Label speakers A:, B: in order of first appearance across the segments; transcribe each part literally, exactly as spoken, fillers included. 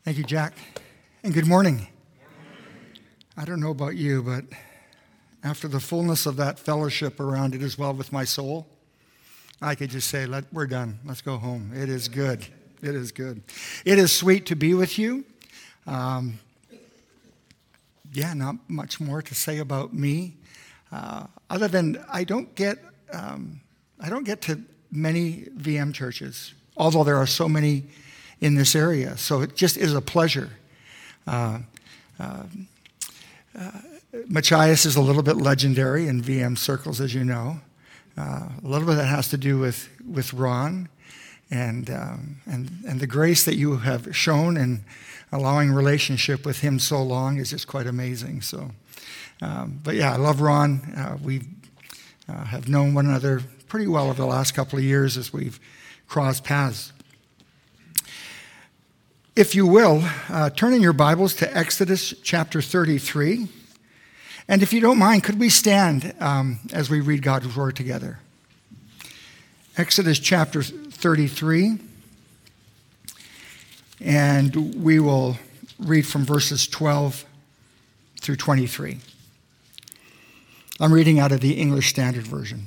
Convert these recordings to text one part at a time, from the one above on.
A: Thank you, Jack. And good morning. I don't know about you, but after the fullness of that fellowship around It Is Well With My Soul, I could just say, Let, we're done. Let's go home. It is good. It is good. It is sweet to be with you. Um, yeah, not much more to say about me, uh, other than I don't get um, I don't get to many V M churches, although there are so many in this area. So it just is a pleasure. Uh, uh, uh, Machias is a little bit legendary in V M circles, as you know. Uh, a little bit that has to do with, with Ron and, um, and, and the grace that you have shown in allowing relationship with him so long is just quite amazing. So, um, but yeah, I love Ron. Uh, we uh, have known one another pretty well over the last couple of years as we've crossed paths. If you will, uh, turn in your Bibles to Exodus chapter thirty-three. And if you don't mind, could we stand um, as we read God's Word together? Exodus chapter thirty-three. And we will read from verses twelve through twenty-three. I'm reading out of the English Standard Version.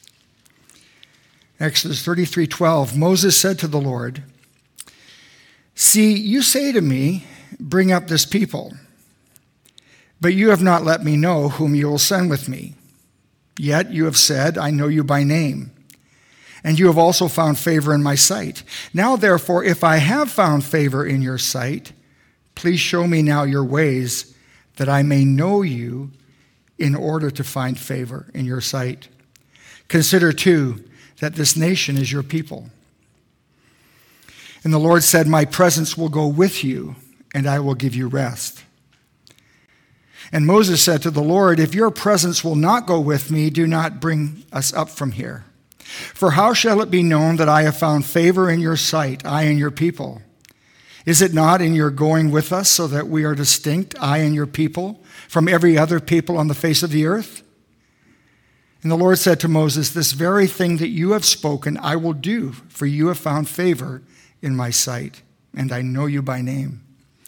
A: Exodus thirty-three twelve. Moses said to the Lord, "See, you say to me, bring up this people, but you have not let me know whom you will send with me. Yet you have said, I know you by name, and you have also found favor in my sight. Now, therefore, if I have found favor in your sight, please show me now your ways, that I may know you in order to find favor in your sight. Consider, too, that this nation is your people." And the Lord said, "My presence will go with you, and I will give you rest." And Moses said to the Lord, "If your presence will not go with me, do not bring us up from here. For how shall it be known that I have found favor in your sight, I and your people? Is it not in your going with us so that we are distinct, I and your people, from every other people on the face of the earth?" And the Lord said to Moses, "This very thing that you have spoken I will do, for you have found favor in my sight, and I know you by name."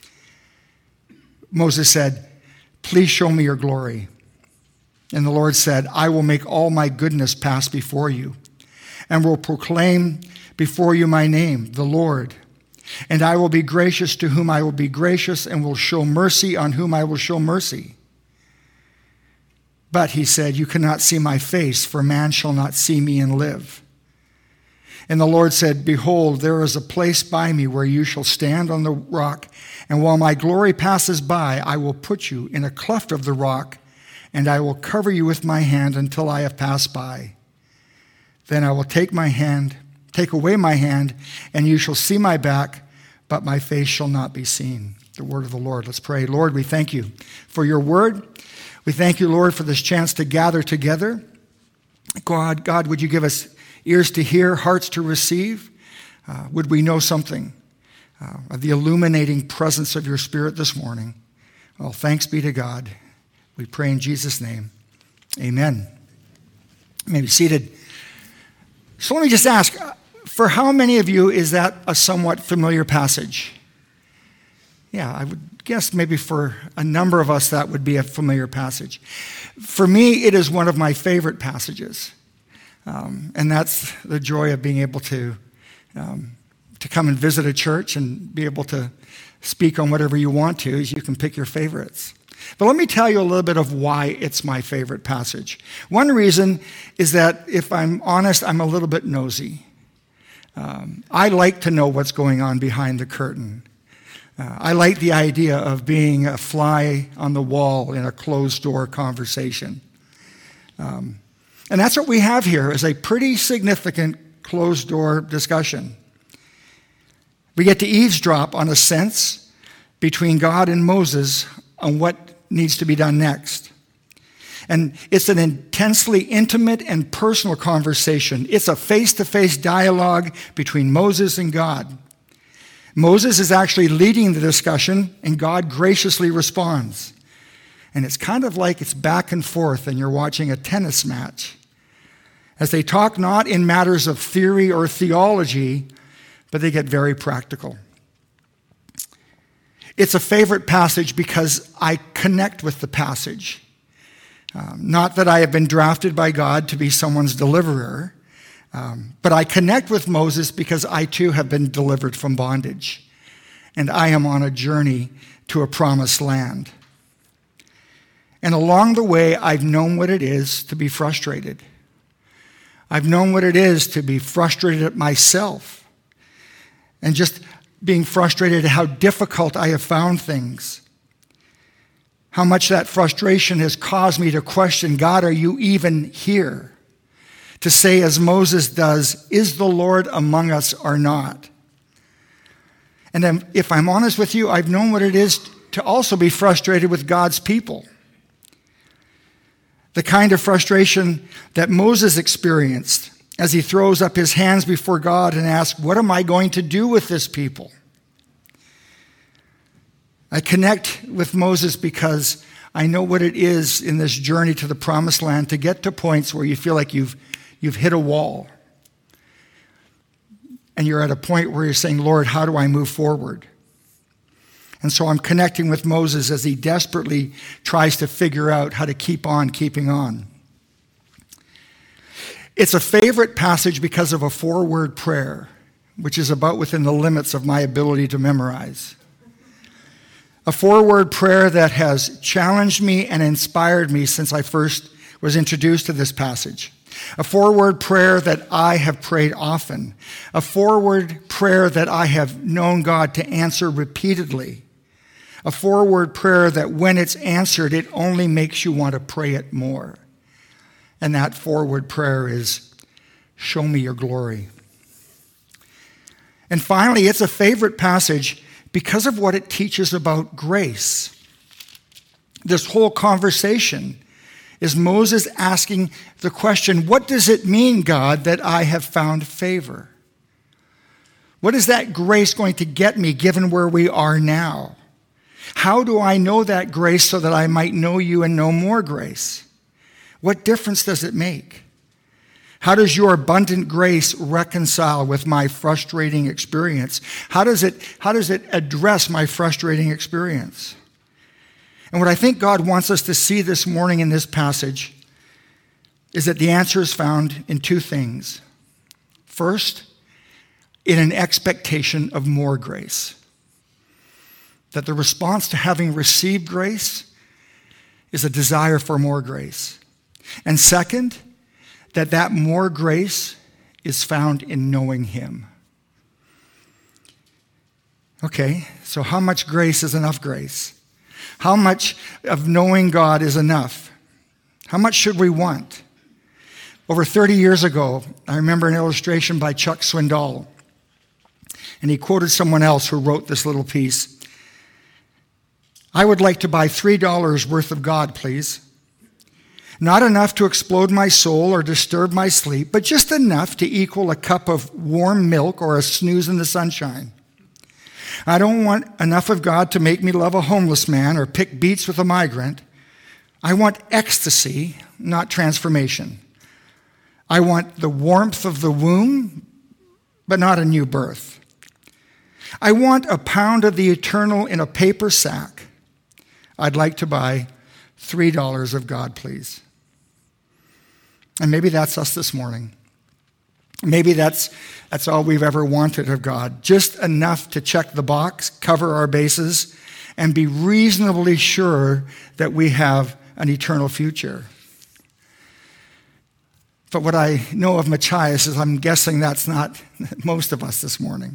A: Moses said, "Please show me your glory." And the Lord said, "I will make all my goodness pass before you, and will proclaim before you my name, the Lord. And I will be gracious to whom I will be gracious, and will show mercy on whom I will show mercy. But," he said, "you cannot see my face, for man shall not see me and live." And the Lord said, "Behold, there is a place by me where you shall stand on the rock, and while my glory passes by, I will put you in a cleft of the rock, and I will cover you with my hand until I have passed by. Then I will take my hand, take away my hand, and you shall see my back, but my face shall not be seen." The word of the Lord. Let's pray. Lord, we thank you for your word. We thank you, Lord, for this chance to gather together. God, God, would you give us ears to hear, hearts to receive? Uh, would we know something uh, of the illuminating presence of your Spirit this morning? Well, thanks be to God. We pray in Jesus' name. Amen. You may be seated. So let me just ask, for how many of you is that a somewhat familiar passage? Yeah, I would guess maybe for a number of us that would be a familiar passage. For me, it is one of my favorite passages. Um, and that's the joy of being able to um, to come and visit a church and be able to speak on whatever you want to, is you can pick your favorites. But let me tell you a little bit of why it's my favorite passage. One reason is that, if I'm honest, I'm a little bit nosy. Um, I like to know what's going on behind the curtain. Uh, I like the idea of being a fly on the wall in a closed-door conversation. Um, And that's what we have here, is a pretty significant closed-door discussion. We get to eavesdrop on a sense between God and Moses on what needs to be done next. And it's an intensely intimate and personal conversation. It's a face-to-face dialogue between Moses and God. Moses is actually leading the discussion, and God graciously responds. And it's kind of like it's back and forth, and you're watching a tennis match, as they talk not in matters of theory or theology, but they get very practical. It's a favorite passage because I connect with the passage. Um, not that I have been drafted by God to be someone's deliverer, um, but I connect with Moses because I too have been delivered from bondage. And I am on a journey to a promised land. And along the way, I've known what it is to be frustrated. I've known what it is to be frustrated at myself. And just being frustrated at how difficult I have found things. How much that frustration has caused me to question, God, are you even here? To say as Moses does, is the Lord among us or not? And then, if I'm honest with you, I've known what it is to also be frustrated with God's people. The kind of frustration that Moses experienced as he throws up his hands before God and asks, what am I going to do with this people? I connect with Moses because I know what it is in this journey to the promised land to get to points where you feel like you've, you've hit a wall. And you're at a point where you're saying, Lord, how do I move forward? And so I'm connecting with Moses as he desperately tries to figure out how to keep on keeping on. It's a favorite passage because of a four-word prayer, which is about within the limits of my ability to memorize. A four-word prayer that has challenged me and inspired me since I first was introduced to this passage. A four-word prayer that I have prayed often. A four-word prayer that I have known God to answer repeatedly. A four-word prayer that when it's answered, it only makes you want to pray it more. And that four-word prayer is, show me your glory. And finally, it's a favorite passage because of what it teaches about grace. This whole conversation is Moses asking the question, what does it mean, God, that I have found favor? What is that grace going to get me given where we are now? How do I know that grace so that I might know you and know more grace? What difference does it make? How does your abundant grace reconcile with my frustrating experience? How does it, how does it address my frustrating experience? And what I think God wants us to see this morning in this passage is that the answer is found in two things. First, in an expectation of more grace. That the response to having received grace is a desire for more grace. And second, that that more grace is found in knowing him. Okay, so how much grace is enough grace? How much of knowing God is enough? How much should we want? Over thirty years ago, I remember an illustration by Chuck Swindoll, and he quoted someone else who wrote this little piece. I would like to buy three dollars worth of God, please. Not enough to explode my soul or disturb my sleep, but just enough to equal a cup of warm milk or a snooze in the sunshine. I don't want enough of God to make me love a homeless man or pick beets with a migrant. I want ecstasy, not transformation. I want the warmth of the womb, but not a new birth. I want a pound of the eternal in a paper sack. I'd like to buy three dollars of God, please. And maybe that's us this morning. Maybe that's, that's all we've ever wanted of God. Just enough to check the box, cover our bases, and be reasonably sure that we have an eternal future. But what I know of Machias is I'm guessing that's not most of us this morning.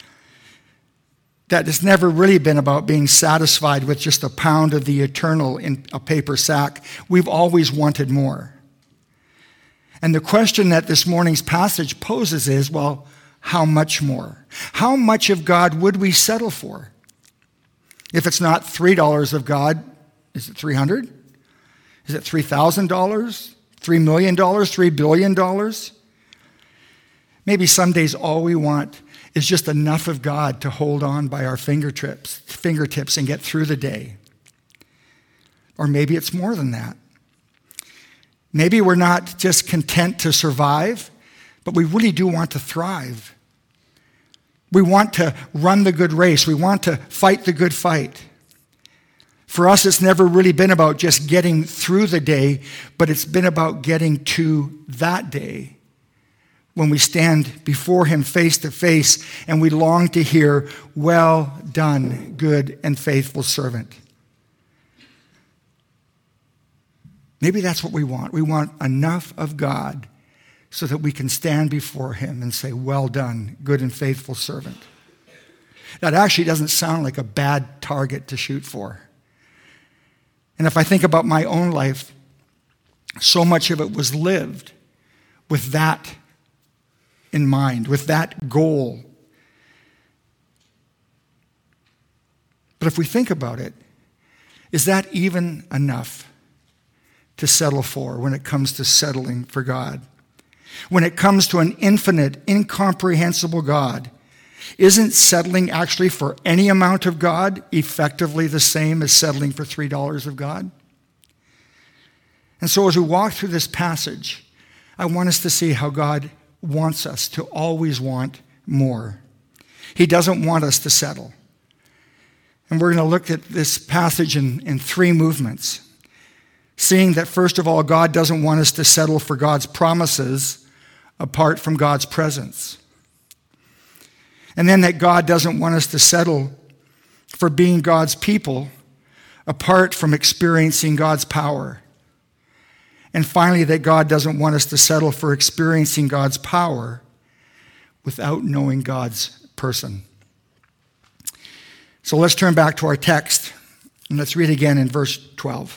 A: That it's never really been about being satisfied with just a pound of the eternal in a paper sack. We've always wanted more. And the question that this morning's passage poses is, well, how much more? How much of God would we settle for? If it's not three dollars of God, is it three hundred dollars? Is it three thousand dollars? three million dollars? three billion dollars? Maybe some days all we want is just enough of God to hold on by our fingertips, fingertips and get through the day. Or maybe it's more than that. Maybe we're not just content to survive, but we really do want to thrive. We want to run the good race. We want to fight the good fight. For us, it's never really been about just getting through the day, but it's been about getting to that day when we stand before him face to face and we long to hear, "Well done, good and faithful servant." Maybe that's what we want. We want enough of God so that we can stand before him and say, "Well done, good and faithful servant." That actually doesn't sound like a bad target to shoot for. And if I think about my own life, so much of it was lived with that in mind, with that goal. But if we think about it, is that even enough to settle for when it comes to settling for God? When it comes to an infinite, incomprehensible God, isn't settling actually for any amount of God effectively the same as settling for three dollars of God? And so as we walk through this passage, I want us to see how God wants us to always want more. He doesn't want us to settle. And we're going to look at this passage in, in three movements. Seeing that, first of all, God doesn't want us to settle for God's promises apart from God's presence. And then that God doesn't want us to settle for being God's people apart from experiencing God's power. And finally, that God doesn't want us to settle for experiencing God's power without knowing God's person. So let's turn back to our text, and let's read again in verse twelve.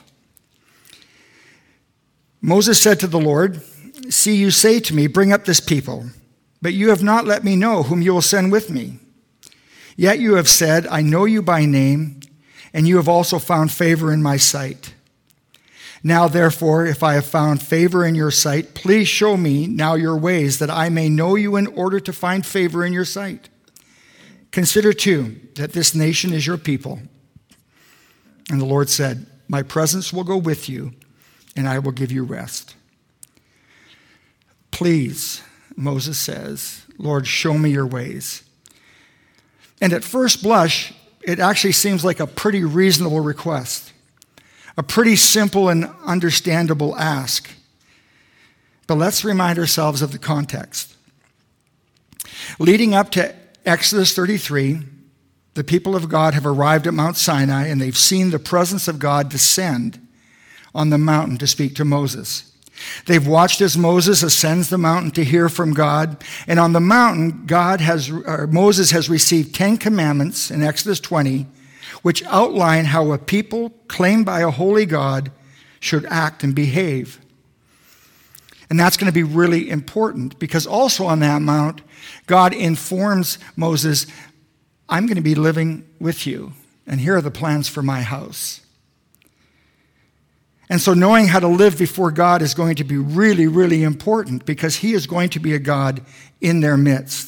A: Moses said to the Lord, "See, you say to me, 'Bring up this people,' but you have not let me know whom you will send with me. Yet you have said, 'I know you by name, and you have also found favor in my sight.' Now, therefore, if I have found favor in your sight, please show me now your ways, that I may know you in order to find favor in your sight. Consider, too, that this nation is your people." And the Lord said, "My presence will go with you, and I will give you rest." Please, Moses says, "Lord, show me your ways." And at first blush, it actually seems like a pretty reasonable request, a pretty simple and understandable ask. But let's remind ourselves of the context. Leading up to Exodus thirty-three, the people of God have arrived at Mount Sinai, and they've seen the presence of God descend on the mountain to speak to Moses. They've watched as Moses ascends the mountain to hear from God. And on the mountain, God has, or Moses has received Ten Commandments in Exodus twenty, which outline how a people claimed by a holy God should act and behave. And that's going to be really important, because also on that mount, God informs Moses, "I'm going to be living with you, and here are the plans for my house." And so knowing how to live before God is going to be really, really important, because he is going to be a God in their midst.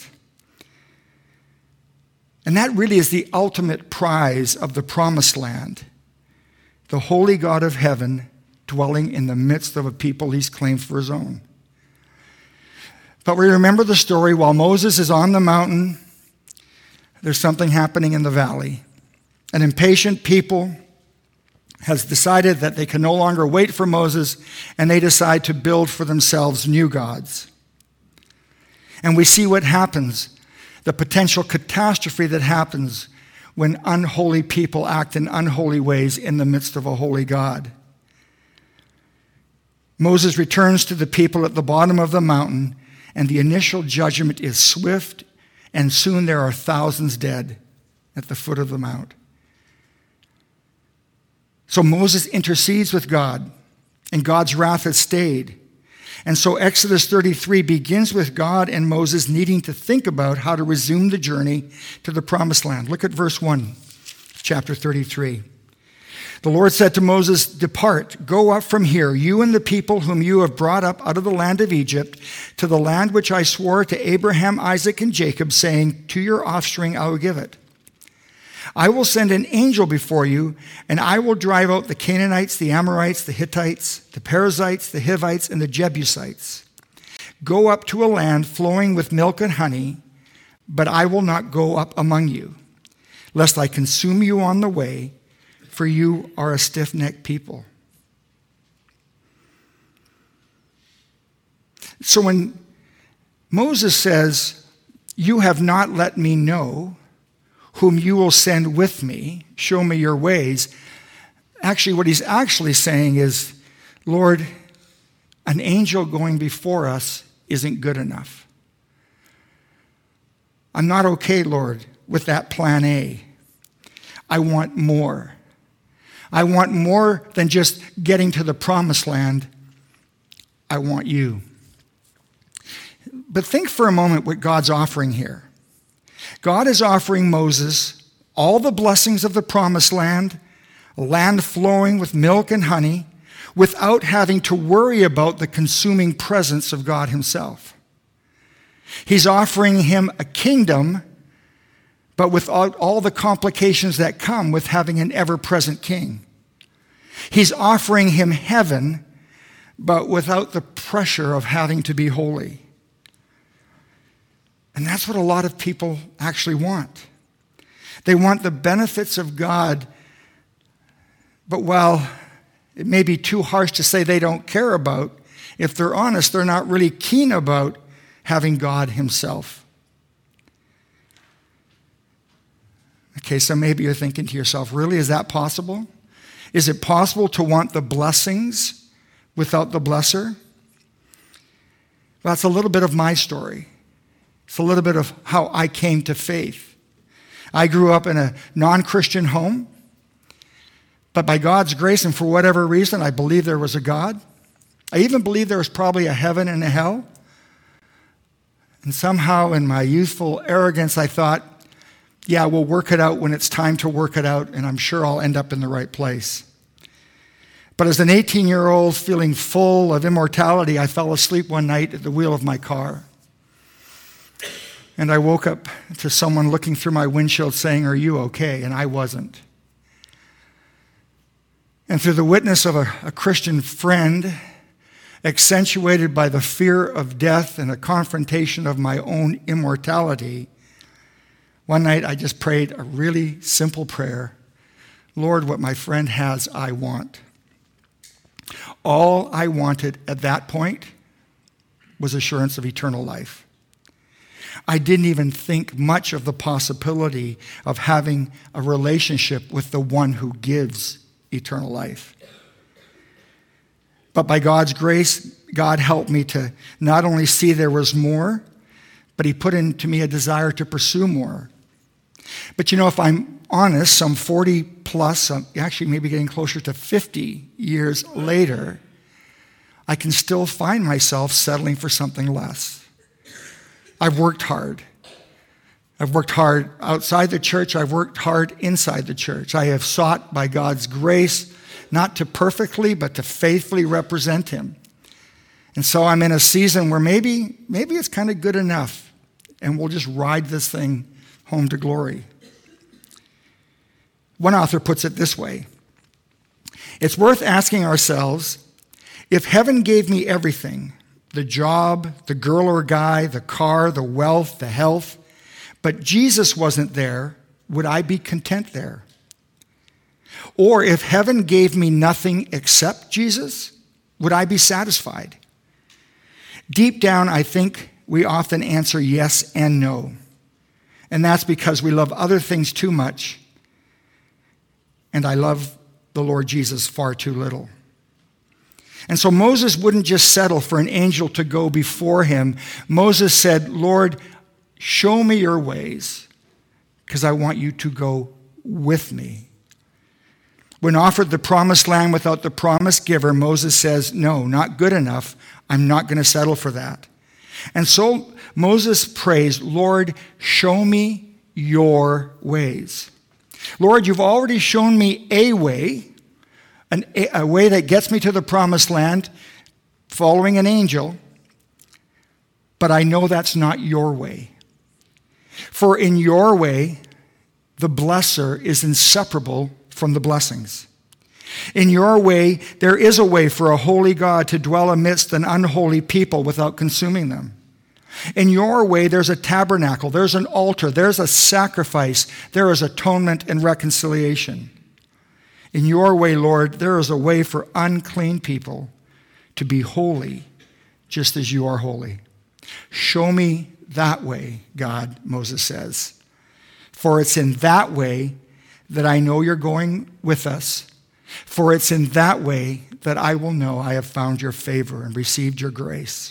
A: And that really is the ultimate prize of the promised land. The holy God of heaven dwelling in the midst of a people he's claimed for his own. But we remember the story. While Moses is on the mountain, there's something happening in the valley. An impatient people has decided that they can no longer wait for Moses, and they decide to build for themselves new gods. And we see what happens, the potential catastrophe that happens when unholy people act in unholy ways in the midst of a holy God. Moses returns to the people at the bottom of the mountain, and the initial judgment is swift, and soon there are thousands dead at the foot of the mount. So Moses intercedes with God, and God's wrath has stayed. And so Exodus thirty-three begins with God and Moses needing to think about how to resume the journey to the promised land. Look at verse one, chapter thirty-three. The Lord said to Moses, "Depart, go up from here, you and the people whom you have brought up out of the land of Egypt, to the land which I swore to Abraham, Isaac, and Jacob, saying, 'To your offspring I will give it.' I will send an angel before you, and I will drive out the Canaanites, the Amorites, the Hittites, the Perizzites, the Hivites, and the Jebusites. Go up to a land flowing with milk and honey, but I will not go up among you, lest I consume you on the way, for you are a stiff-necked people. So when Moses says, you have not let me know whom you will send with me, show me your ways, actually what he's actually saying is, Lord, an angel going before us isn't good enough. I'm not okay, Lord, with that plan A. I want more. I want more than just getting to the promised land. I want you. But think for a moment what God's offering here. God is offering Moses all the blessings of the promised land, a land flowing with milk and honey, without having to worry about the consuming presence of God himself. He's offering him a kingdom, but without all the complications that come with having an ever-present king. He's offering him heaven, but without the pressure of having to be holy. And that's what a lot of people actually want. They want the benefits of God, but while it may be too harsh to say they don't care about, if they're honest, they're not really keen about having God himself. Okay, so maybe you're thinking to yourself, really, is that possible? Is it possible to want the blessings without the blesser? Well, that's a little bit of my story. It's a little bit of how I came to faith. I grew up in a non-Christian home, but by God's grace and for whatever reason, I believe there was a God. I even believe there was probably a heaven and a hell. And somehow in my youthful arrogance, I thought, yeah, we'll work it out when it's time to work it out, and I'm sure I'll end up in the right place. But as an eighteen-year-old feeling full of immortality, I fell asleep one night at the wheel of my car. And I woke up to someone looking through my windshield saying, "Are you okay?" And I wasn't. And through the witness of a, a Christian friend, accentuated by the fear of death and a confrontation of my own immortality, one night I just prayed a really simple prayer. Lord, what my friend has, I want. All I wanted at that point was assurance of eternal life. I didn't even think much of the possibility of having a relationship with the one who gives eternal life. But by God's grace, God helped me to not only see there was more, but he put into me a desire to pursue more. But you know, if I'm honest, some forty plus, actually maybe getting closer to fifty years later, I can still find myself settling for something less. I've worked hard. I've worked hard outside the church. I've worked hard inside the church. I have sought by God's grace not to perfectly, but to faithfully represent him. And so I'm in a season where maybe, maybe it's kind of good enough, and we'll just ride this thing home to glory. One author puts it this way: it's worth asking ourselves, if heaven gave me everything, the job, the girl or guy, the car, the wealth, the health, but Jesus wasn't there, would I be content there? Or if heaven gave me nothing except Jesus, would I be satisfied? Deep down, I think we often answer yes and no. And that's because we love other things too much, and I love the Lord Jesus far too little. And so Moses wouldn't just settle for an angel to go before him. Moses said, Lord, show me your ways, because I want you to go with me. When offered the promised land without the promise giver, Moses says, no, not good enough. I'm not going to settle for that. And so Moses prays, Lord, show me your ways. Lord, you've already shown me a way, an, a way that gets me to the promised land, following an angel, but I know that's not your way. For in your way, the blesser is inseparable from the blessings. In your way, there is a way for a holy God to dwell amidst an unholy people without consuming them. In your way, there's a tabernacle, there's an altar, there's a sacrifice, there is atonement and reconciliation. In your way, Lord, there is a way for unclean people to be holy, just as you are holy. Show me that way, God, Moses says. For it's in that way that I know you're going with us. For it's in that way that I will know I have found your favor and received your grace.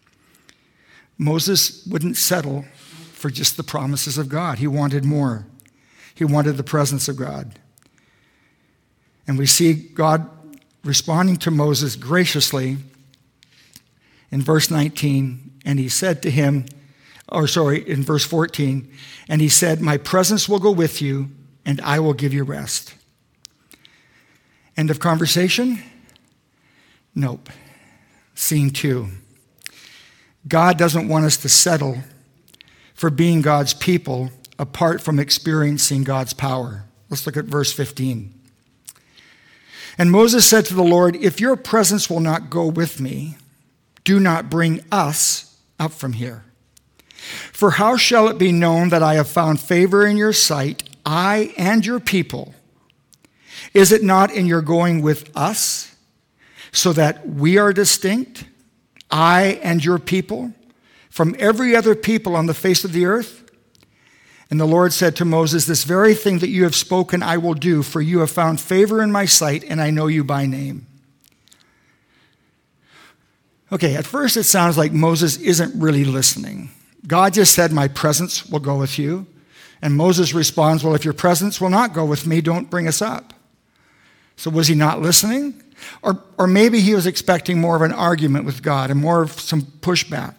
A: Moses wouldn't settle for just the promises of God. He wanted more. He wanted the presence of God. And we see God responding to Moses graciously in verse nineteen. And he said to him, or sorry, in verse fourteen, and he said, my presence will go with you, and I will give you rest. End of conversation? Nope. Scene two. God doesn't want us to settle for being God's people apart from experiencing God's power. Let's look at verse fifteen. And Moses said to the Lord, if your presence will not go with me, do not bring us up from here. For how shall it be known that I have found favor in your sight, I and your people? Is it not in your going with us, so that we are distinct, I and your people, from every other people on the face of the earth? And the Lord said to Moses, this very thing that you have spoken I will do, for you have found favor in my sight, and I know you by name. Okay, at first it sounds like Moses isn't really listening. God just said, my presence will go with you. And Moses responds, well, if your presence will not go with me, don't bring us up. So was he not listening? Or, or maybe he was expecting more of an argument with God and more of some pushback.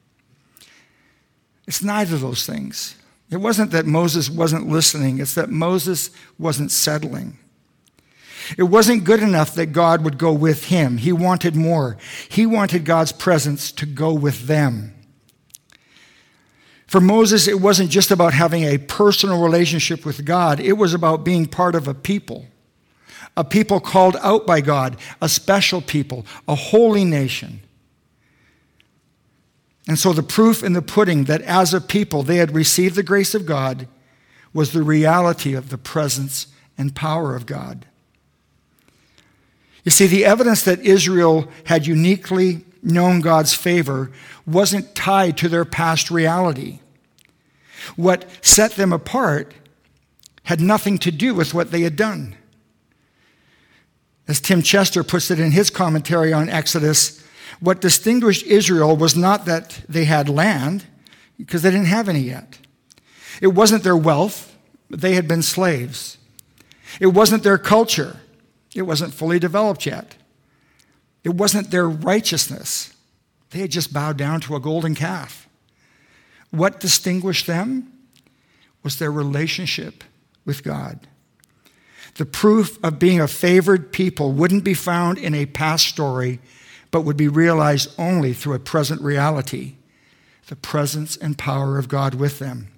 A: It's neither of those things. It wasn't that Moses wasn't listening. It's that Moses wasn't settling. It wasn't good enough that God would go with him. He wanted more. He wanted God's presence to go with them. For Moses, it wasn't just about having a personal relationship with God. It was about being part of a people. A people called out by God, a special people, a holy nation. And so the proof in the pudding that as a people they had received the grace of God was the reality of the presence and power of God. You see, the evidence that Israel had uniquely known God's favor wasn't tied to their past reality. What set them apart had nothing to do with what they had done. As Tim Chester puts it in his commentary on Exodus, what distinguished Israel was not that they had land, because they didn't have any yet. It wasn't their wealth, they had been slaves. It wasn't their culture, it wasn't fully developed yet. It wasn't their righteousness, they had just bowed down to a golden calf. What distinguished them was their relationship with God. The proof of being a favored people wouldn't be found in a past story, but would be realized only through a present reality, the presence and power of God with them.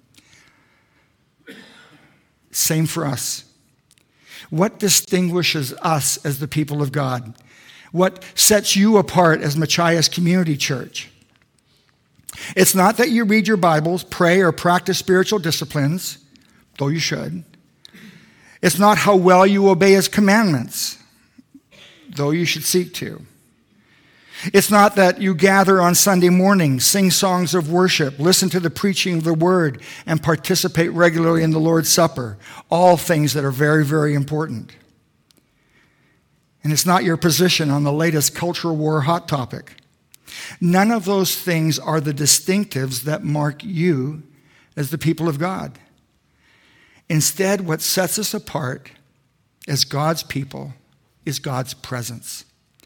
A: Same for us. What distinguishes us as the people of God? What sets you apart as Machias Community Church? It's not that you read your Bibles, pray, or practice spiritual disciplines, though you should. It's not how well you obey his commandments, though you should seek to. It's not that you gather on Sunday morning, sing songs of worship, listen to the preaching of the word, and participate regularly in the Lord's Supper. All things that are very, very important. And it's not your position on the latest cultural war hot topic. None of those things are the distinctives that mark you as the people of God. Instead, what sets us apart as God's people is God's presence.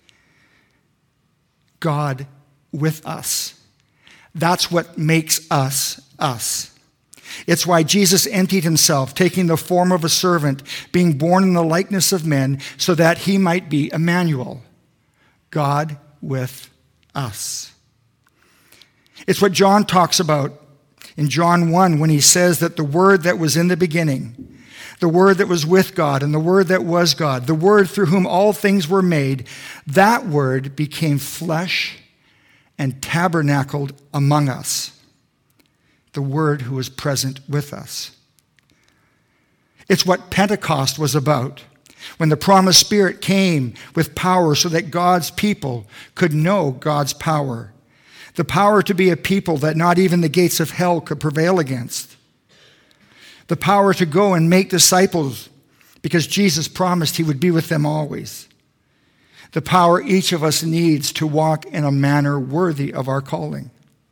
A: God with us. That's what makes us us. It's why Jesus emptied himself, taking the form of a servant, being born in the likeness of men, so that he might be Emmanuel, God with us. It's what John talks about in John one when he says that the Word that was in the beginning, the Word that was with God, and the Word that was God, the Word through whom all things were made, that Word became flesh and tabernacled among us. The Word who was present with us. It's what Pentecost was about, when the promised Spirit came with power so that God's people could know God's power. The power to be a people that not even the gates of hell could prevail against. The power to go and make disciples because Jesus promised he would be with them always. The power each of us needs to walk in a manner worthy of our calling.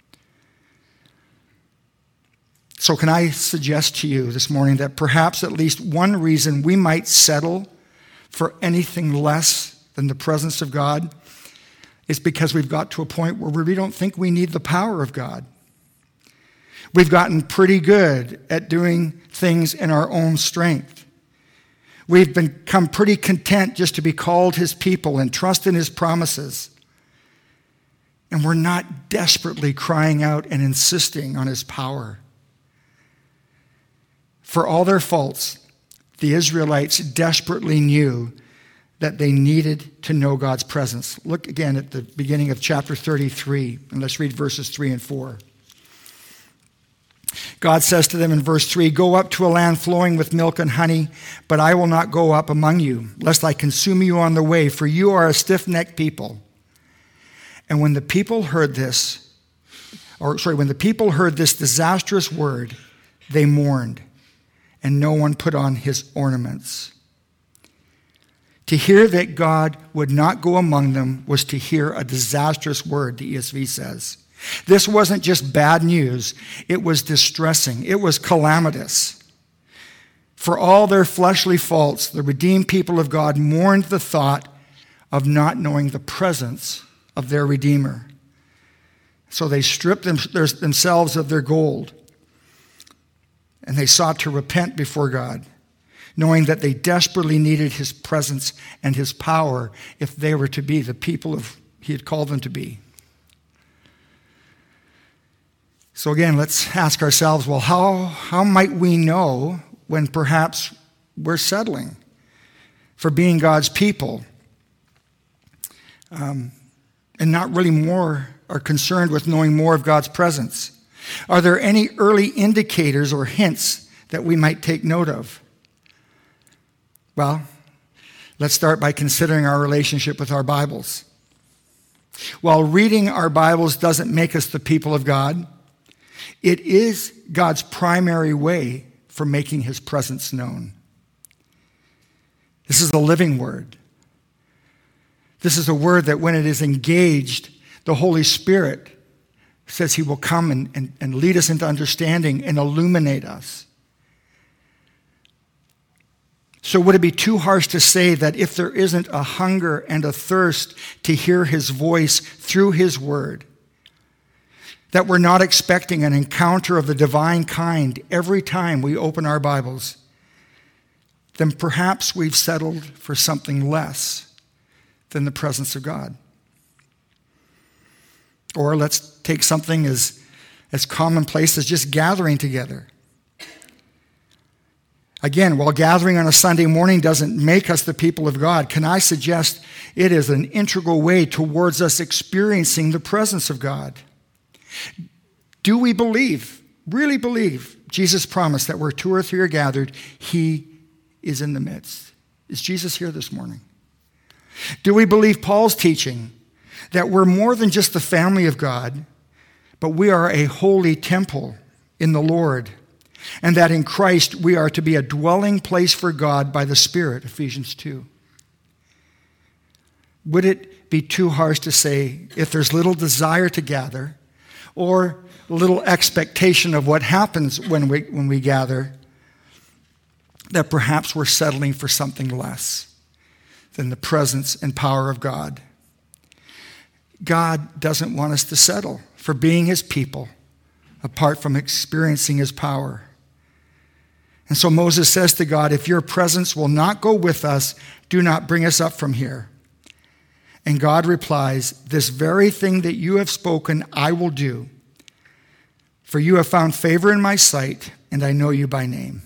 A: So can I suggest to you this morning that perhaps at least one reason we might settle for anything less than the presence of God is because we've got to a point where we don't think we need the power of God. We've gotten pretty good at doing things in our own strength. We've become pretty content just to be called his people and trust in his promises. And we're not desperately crying out and insisting on his power. For all their faults, the Israelites desperately knew that they needed to know God's presence. Look again at the beginning of chapter thirty-three, and let's read verses three and four. God says to them in verse three, "Go up to a land flowing with milk and honey, but I will not go up among you, lest I consume you on the way, for you are a stiff-necked people." And when the people heard this, or sorry, when the people heard this disastrous word, they mourned, and no one put on his ornaments. To hear that God would not go among them was to hear a disastrous word, the E S V says. This wasn't just bad news, it was distressing, it was calamitous. For all their fleshly faults, the redeemed people of God mourned the thought of not knowing the presence of their Redeemer. So they stripped them, their, themselves of their gold, and they sought to repent before God, knowing that they desperately needed his presence and his power if they were to be the people of he had called them to be. So again, let's ask ourselves, well, how, how might we know when perhaps we're settling for being God's people um, and not really more are concerned with knowing more of God's presence? Are there any early indicators or hints that we might take note of? Well, let's start by considering our relationship with our Bibles. While reading our Bibles doesn't make us the people of God, it is God's primary way for making his presence known. This is the living word. This is a word that when it is engaged, the Holy Spirit says he will come and, and, and lead us into understanding and illuminate us. So would it be too harsh to say that if there isn't a hunger and a thirst to hear his voice through his word, that we're not expecting an encounter of the divine kind every time we open our Bibles, then perhaps we've settled for something less than the presence of God. Or let's take something as, as commonplace as just gathering together. Again, while gathering on a Sunday morning doesn't make us the people of God, can I suggest it is an integral way towards us experiencing the presence of God? Do we believe, really believe, Jesus promised that where two or three are gathered, he is in the midst? Is Jesus here this morning? Do we believe Paul's teaching that we're more than just the family of God, but we are a holy temple in the Lord, and that in Christ we are to be a dwelling place for God by the Spirit, Ephesians two? Would it be too harsh to say, if there's little desire to gather, or little expectation of what happens when we, when we gather, that perhaps we're settling for something less than the presence and power of God? God doesn't want us to settle for being his people apart from experiencing his power. And so Moses says to God, if your presence will not go with us, do not bring us up from here. And God replies, this very thing that you have spoken, I will do. For you have found favor in my sight, and I know you by name.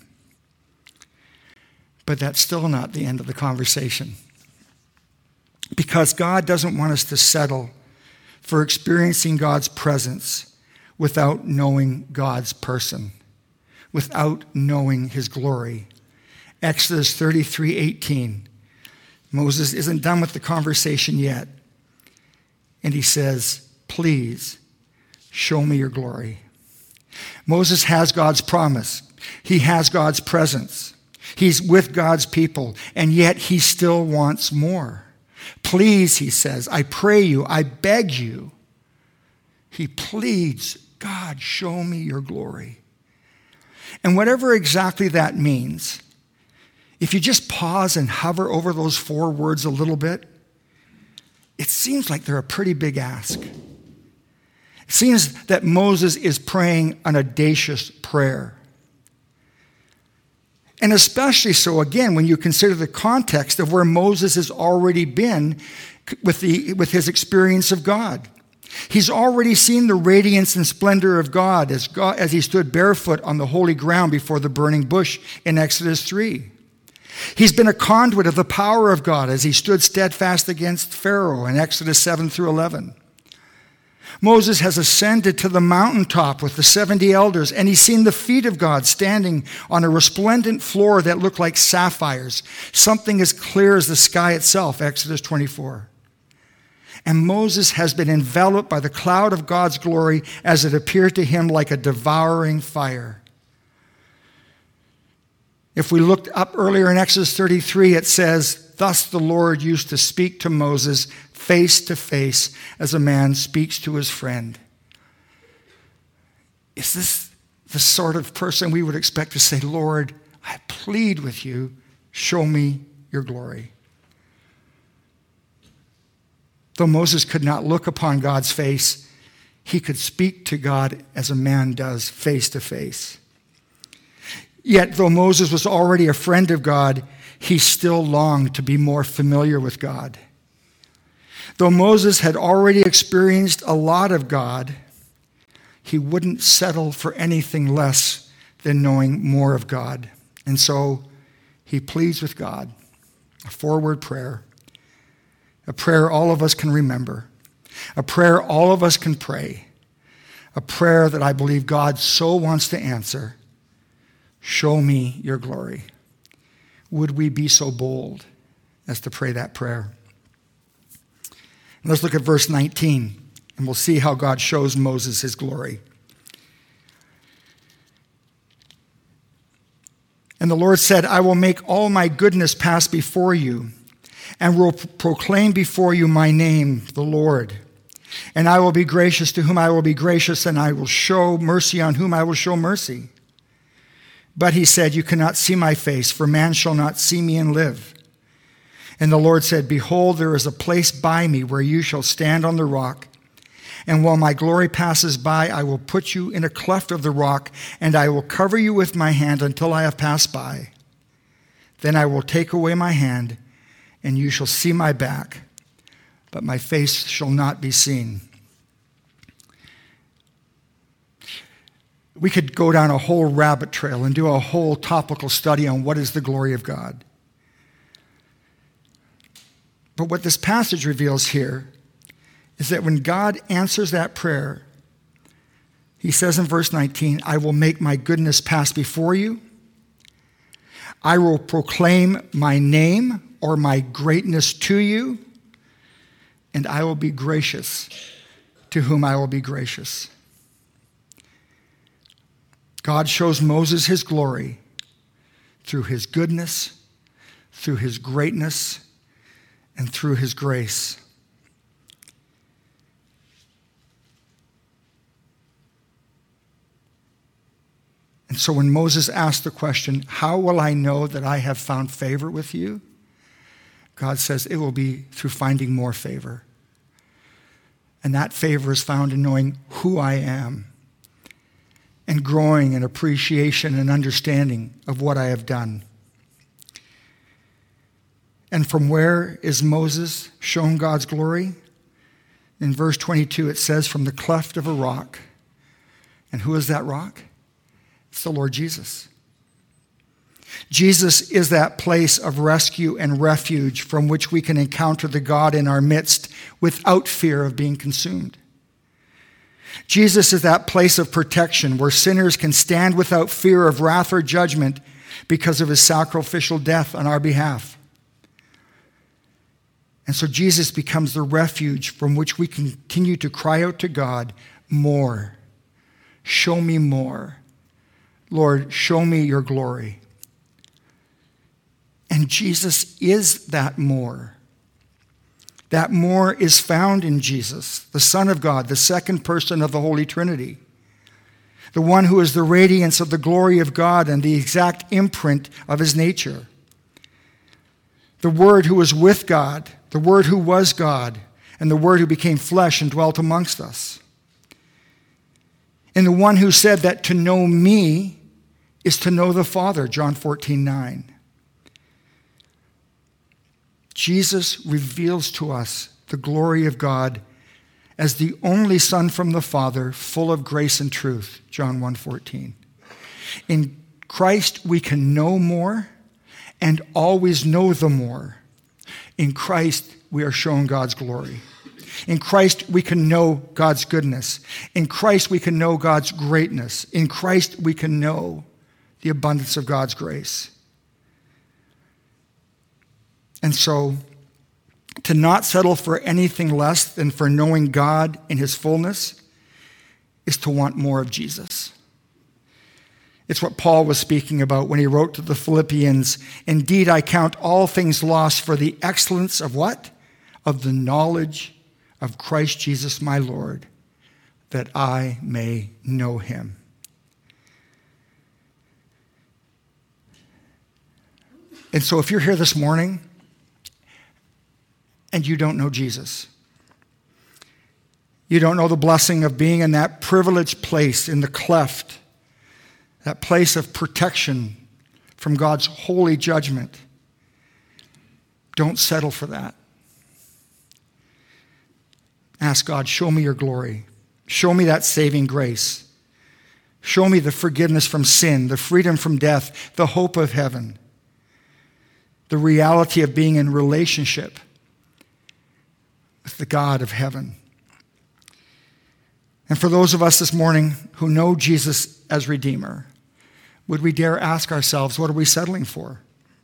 A: But that's still not the end of the conversation. Because God doesn't want us to settle for experiencing God's presence without knowing God's person, without knowing his glory. Exodus thirty-three eighteen. Moses isn't done with the conversation yet. And he says, please show me your glory. Moses has God's promise. He has God's presence. He's with God's people, and yet he still wants more. Please, he says, I pray you, I beg you. He pleads, God, show me your glory. And whatever exactly that means, if you just pause and hover over those four words a little bit, it seems like they're a pretty big ask. It seems that Moses is praying an audacious prayer. And especially so, again, when you consider the context of where Moses has already been with, the, with his experience of God. He's already seen the radiance and splendor of God as, God as he stood barefoot on the holy ground before the burning bush in Exodus three. He's been a conduit of the power of God as he stood steadfast against Pharaoh in Exodus seven through eleven. Moses has ascended to the mountaintop with the seventy elders, and he's seen the feet of God standing on a resplendent floor that looked like sapphires, something as clear as the sky itself, Exodus twenty-four. And Moses has been enveloped by the cloud of God's glory as it appeared to him like a devouring fire. If we looked up earlier in Exodus thirty-three, it says, thus the Lord used to speak to Moses face to face as a man speaks to his friend. Is this the sort of person we would expect to say, Lord, I plead with you, show me your glory? Though Moses could not look upon God's face, he could speak to God as a man does face to face. Yet, though Moses was already a friend of God, he still longed to be more familiar with God. Though Moses had already experienced a lot of God, he wouldn't settle for anything less than knowing more of God. And so he pleads with God, a four-word prayer, a prayer all of us can remember, a prayer all of us can pray, a prayer that I believe God so wants to answer. Show me your glory. Would we be so bold as to pray that prayer? Let's look at verse nineteen, and we'll see how God shows Moses his glory. And the Lord said, I will make all my goodness pass before you, and will proclaim before you my name, the Lord. And I will be gracious to whom I will be gracious, and I will show mercy on whom I will show mercy. But he said, you cannot see my face, for man shall not see me and live. And the Lord said, behold, there is a place by me where you shall stand on the rock. And while my glory passes by, I will put you in a cleft of the rock, and I will cover you with my hand until I have passed by. Then I will take away my hand, and you shall see my back, but my face shall not be seen. We could go down a whole rabbit trail and do a whole topical study on what is the glory of God. But what this passage reveals here is that when God answers that prayer, he says in verse nineteen, I will make my goodness pass before you. I will proclaim my name or my greatness to you, and I will be gracious to whom I will be gracious. God shows Moses his glory through his goodness, through his greatness, and through his grace. And so when Moses asked the question, how will I know that I have found favor with you? God says it will be through finding more favor. And that favor is found in knowing who I am and growing in appreciation and understanding of what I have done. And from where is Moses shown God's glory? In verse twenty-two, it says, from the cleft of a rock. And who is that rock? It's the Lord Jesus. Jesus is that place of rescue and refuge from which we can encounter the God in our midst without fear of being consumed. Jesus is that place of protection where sinners can stand without fear of wrath or judgment because of his sacrificial death on our behalf. And so Jesus becomes the refuge from which we continue to cry out to God, more. Show me more. Lord, show me your glory. And Jesus is that more. That more is found in Jesus, the Son of God, the second person of the Holy Trinity, the one who is the radiance of the glory of God and the exact imprint of his nature, the Word who was with God, the Word who was God, and the Word who became flesh and dwelt amongst us, and the one who said that to know me is to know the Father, John fourteen nine. Jesus reveals to us the glory of God as the only Son from the Father, full of grace and truth, John one fourteen. In Christ we can know more and always know the more. In Christ we are shown God's glory. In Christ we can know God's goodness. In Christ we can know God's greatness. In Christ we can know the abundance of God's grace. And so, to not settle for anything less than for knowing God in his fullness is to want more of Jesus. It's what Paul was speaking about when he wrote to the Philippians, "Indeed, I count all things lost for the excellence of what? Of the knowledge of Christ Jesus my Lord, that I may know him." And so if you're here this morning and you don't know Jesus, you don't know the blessing of being in that privileged place in the cleft, that place of protection from God's holy judgment, don't settle for that. Ask God, show me your glory. Show me that saving grace. Show me the forgiveness from sin, the freedom from death, the hope of heaven, the reality of being in relationship with the God of heaven. And for those of us this morning who know Jesus as Redeemer, would we dare ask ourselves, what are we settling for?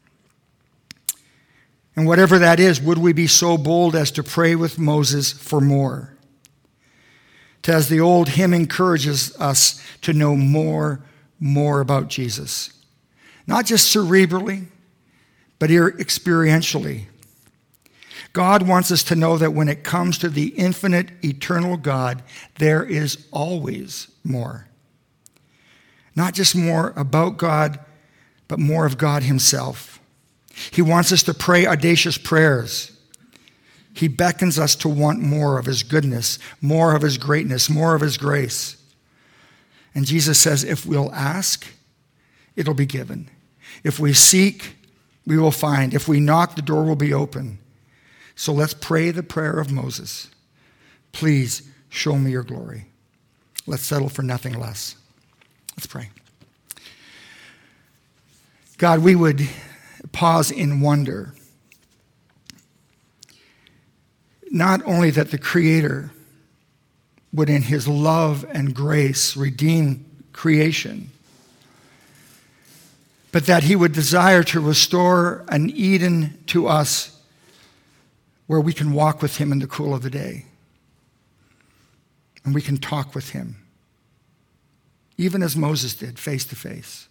A: And whatever that is, would we be so bold as to pray with Moses for more? To, as the old hymn encourages us, to know more, more about Jesus. Not just cerebrally, but experientially. God wants us to know that when it comes to the infinite, eternal God, there is always more. Not just more about God, but more of God himself. He wants us to pray audacious prayers. He beckons us to want more of his goodness, more of his greatness, more of his grace. And Jesus says, if we'll ask, it'll be given. If we seek, we will find. If we knock, the door will be open. So let's pray the prayer of Moses. Please show me your glory. Let's settle for nothing less. Let's pray. God, we would pause in wonder. Not only that the Creator would in his love and grace redeem creation, but that he would desire to restore an Eden to us where we can walk with him in the cool of the day. And we can talk with him, even as Moses did, face to face.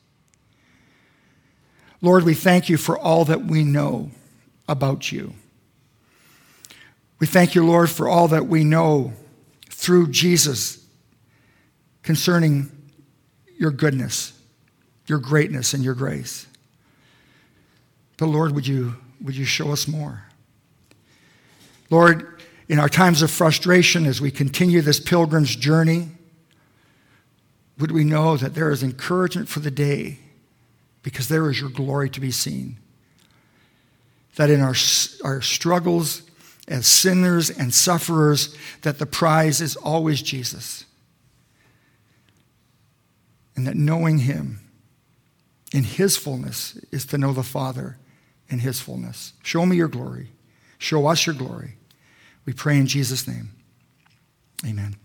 A: Lord, we thank you for all that we know about you. We thank you, Lord, for all that we know through Jesus concerning your goodness, your greatness, and your grace. But Lord, would you, would you show us more? Lord, in our times of frustration as we continue this pilgrim's journey, would we know that there is encouragement for the day because there is your glory to be seen. That in our, our struggles as sinners and sufferers, that the prize is always Jesus. And that knowing him in his fullness is to know the Father in his fullness. Show me your glory. Show us your glory. We pray in Jesus' name. Amen.